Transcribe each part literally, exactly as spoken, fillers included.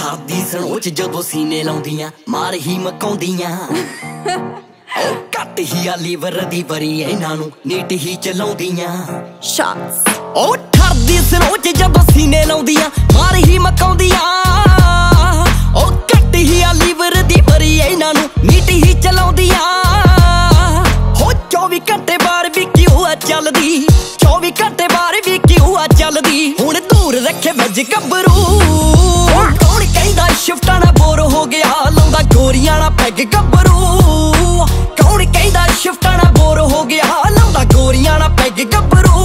ਠਾਦੀ ਸਨੋਚ ਜਦੋਂ ਸੀਨੇ ਲਾਉਂਦੀਆਂ ਮਾਰ ਹੀ ਮਕਾਉਂਦੀਆਂ ਉਹ ਕੱਟ ਹੀ ਆ ਲੀਵਰ ਦੀ ਵਰੀ ਇਹਨਾਂ ਨੂੰ ਨੀਟ ਹੀ ਚਲਾਉਂਦੀਆਂ ਸ਼ਾਟਸ ਉਹ ਠਾਦੀ ਸਨੋਚ ਜਦੋਂ ਸੀਨੇ ਲਾਉਂਦੀਆਂ ਮਾਰ ਹੀ ਮਕਾਉਂਦੀਆਂ ਉਹ ਕੱਟ ਹੀ ਆ ਲੀਵਰ ਦੀ ਵਰੀ ਇਹਨਾਂ ਨੂੰ ਨੀਟ ਹੀ ਚਲਾਉਂਦੀਆਂ ਹੋ ਚੌਵੀ ਘੰਟੇ ਬਾਹਰ ਵੀ ਕਿਉਂ ਆ ਚੱਲਦੀ ਚੌਵੀ ਘੰਟੇ ਬਾਹਰ ਵੀ ਕਿਉਂ ਆ ਚੱਲਦੀ ਹੁਣ ਦੂਰ ਰੱਖੇ ਵੱਜ ਗੱਭਰੂ ਕੌਣ ਕਹਿੰਦਾ ਸ਼ਿਫਟਾਂ ਨਾਲ ਬੋਰ ਹੋ ਗਿਆ ਲਾਉਂਦਾ ਗੋਰੀਆਂ ਨਾਲ ਪੈਗ ਗੱਭਰੂ ਕੌਣ ਕਹਿੰਦਾ ਸ਼ਿਫਟਾਂ ਨਾਲ ਬੋਰ ਹੋ ਗਿਆ ਲਾਉਂਦਾ ਗੋਰੀਆਂ ਨਾਲ ਪੈਗ ਗੱਭਰੂ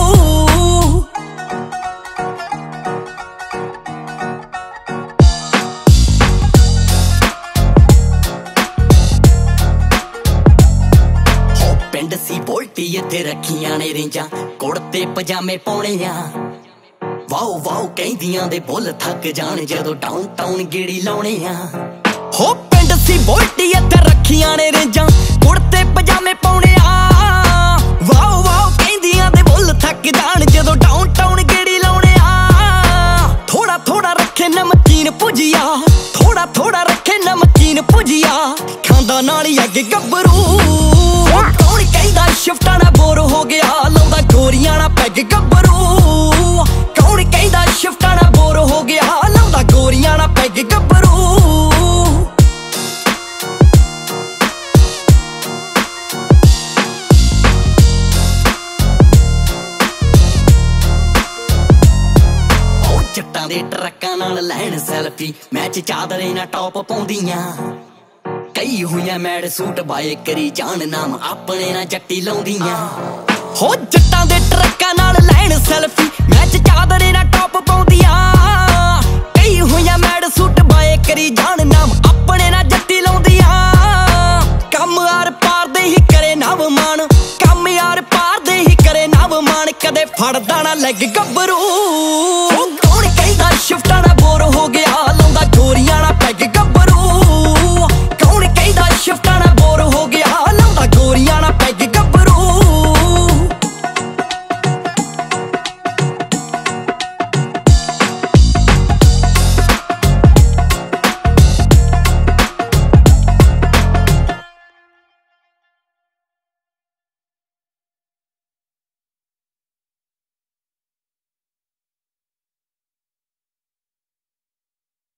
ਪਿੰਡ ਸੀ ਬੋਲਟੀ ਇੱਥੇ ਰੱਖੀਆਂ ਨੇ ਰੇਂਜਾਂ ਕੁੜਤੇ ਪਜਾਮੇ ਪਾਉਣੇ ਆ ਵਾਓ ਵਾਓ ਕਹਿੰਦੀਆਂ ਦੇ ਬੁੱਲ ਥੱਕ ਜਾਣ ਜਦੋਂ ਡਾਊਨ ਟਾਊਨ ਗੇੜੀ ਲਾਉਣੇ ਆ ਹੋ ਪਿੰਡ ਸੀ ਬੋਲਟੀ ਇੱਥੇ ਰੱਖੀਆਂ ਨੇ ਰੇਂਜਾਂ ਕੁੜਤੇ ਪਜਾਮੇ ਪਾਉਣੇ ਆ ਵਾਓ ਵਾਓ ਕਹਿੰਦੀਆਂ ਦੇ ਬੁੱਲ ਥੱਕ ਜਾਣ ਜਦੋਂ ਡਾਊਨ ਟਾਊਨ ਗੇੜੀ ਲਾਉਣੇ ਆ ਥੋੜਾ ਥੋੜਾ ਰੱਖੇ ਨਮਕੀਨ ਭੁਜੀਆ ਥੋੜਾ ਥੋੜਾ ਰੱਖੇ ਨਮਕੀਨ ਭੁਜੀਆ ਖਾਂਦਾ ਨਾਲ ਹੀ ਅੱਗ ਗੱਭਰੂ ਕੌਣ ਕਹਿੰਦਾ ਸ਼ਿਫਟਾਂ ਨਾਲ ਬੋਰ ਹੋ ਗਿਆ ਲਾਉਂਦਾ ਗੋਰੀਆਂ ਨਾਲ ਪੈਗ ਗੱਭਰੂ ਕੌਣ ਕਹਿੰਦਾ ਸ਼ਿਫਟਾਂ ਨਾਲ ਬੋਰ ਹੋ ਗਿਆ ਲਾਉਂਦਾ ਗੋਰੀਆਂ ਨਾਲ ਪੈਗ ਗੱਭਰੂ ਉਹ ਜੱਟਾਂ ਦੇ ਟਰੱਕਾਂ ਨਾਲ ਲੈਣ ਸੈਲਫੀ ਮੈਚ ਚਾਦਰੇ ਨਾਲ ਟੌਪ ਪਾਉਂਦੀਆਂ ਕਈ ਹੋਈਆਂ ਮੈਡ ਸੂਟ ਬਾਏ ਕਰੀ ਜਾਣ ਨਾਮ ਆਪਣੇ ਨਾਲ ਜੱਟੀ ਲਾਉਂਦੀਆਂ ਹੋ ਜੱਟਾਂ ਦੇ ਟਰੱਕਾਂ ਨਾਲ ਲੈਣ ਸੈਲਫੀ ਮੈਚ ਚਾਦਰੇ ਨਾਲ ਟੌਪ ਪਾਉਂਦੀਆਂ ਕਈ ਹੋਈਆਂ ਮੈਡ ਸੂਟ ਬਾਏ ਕਰੀ ਜਾਣ ਨਾਮ ਆਪਣੇ ਨਾਲ ਜੱਟੀ ਲਾਉਂਦੀਆਂ ਕੰਮ ਆਰ ਪਾਰ ਦੇ ਹੀ ਕਰੇ ਨਵ ਮਾਨ ਕੰਮ ਯਾਰ ਪਾਰ ਦੇ ਹੀ ਕਰੇ ਨਵ ਮਾਨ ਕਦੇ ਫੜਦਾ ਨਾ ਲੱਗ ਗੱਭਰੂ